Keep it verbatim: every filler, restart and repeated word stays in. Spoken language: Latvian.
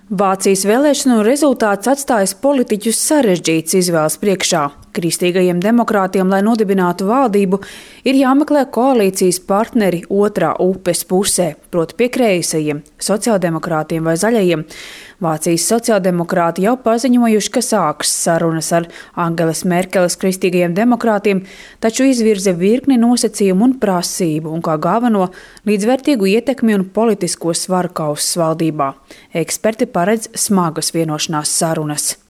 Vācijas vēlēšanu rezultāts atstājas politiķus sarežģīts izvēles priekšā. Kristīgajiem demokrātiem, lai nodibinātu valdību, ir jāmeklē koalīcijas partneri otrā upes pusē, proti pie kreisajiem, sociāldemokrātiem vai zaļajiem. Vācijas sociāldemokrāti jau paziņojuši, ka sāks sarunas ar Angelas Merkeles kristīgajiem demokrātiem, taču izvirza virkni nosacījumu un prasību un kā galveno līdzvērtīgu ietekmi un politisko svaru kausu valdībā. Eksperti paredz smagas vienošanās sarunas.